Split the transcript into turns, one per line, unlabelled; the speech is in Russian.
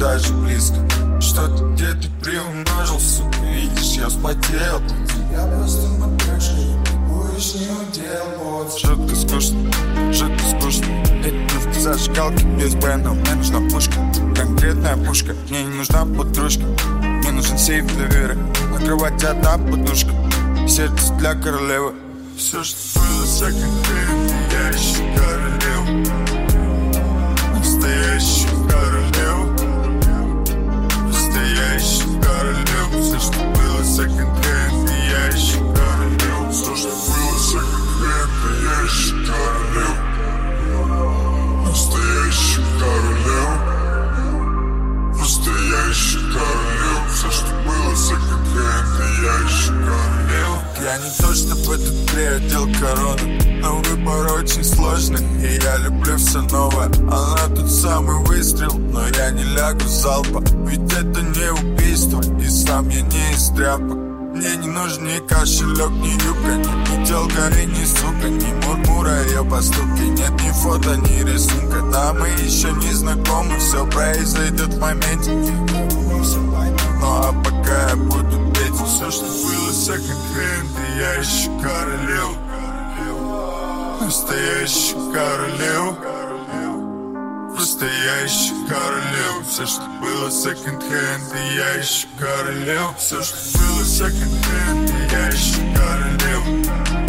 даже близко. Что-то где-то приумножил, сука, видишь, я вспотел. Я просто напряжен, ты будешь не удел. Жутко скучно. Эти пивки зажигалки без бренда. Мне нужна пушка, конкретная пушка. Мне не нужна подружка, мне нужен сейф для веры. На кровати одна подушка, сердце для королевы. Все, что было секонд-хенд, я ищу королеву. Настоящую королеву. Настоящую королеву. Все, что было секонд-хенд, я ищу королеву. Все, что было секонд-хенд, я ищу королеву. Настоящую королеву. Настоящую королеву. Все, что было секонд-хенд, я ищу королеву. Я не то чтобы этот приодел корону, но выбор очень сложный, и я люблю все новое. Она тут самый выстрел, но я не лягу с залпа. Ведь это не убийство, и сам я не из тряпок. Мне не нужен ни кошелек, ни юбка, ни телка, и ни сука, ни мурмура ее поступки. Нет ни фото, ни рисунка, да мы еще не знакомы. Все произойдет в моменте. Ну а пока я буду петь все, что было секонд-хенд, и я ищу королеву. Настоящую королеву. Настоящую королеву. Все, что было секонд-хенд, и я ищу королеву. Все, что было секонд-хенд, и я ищу королеву.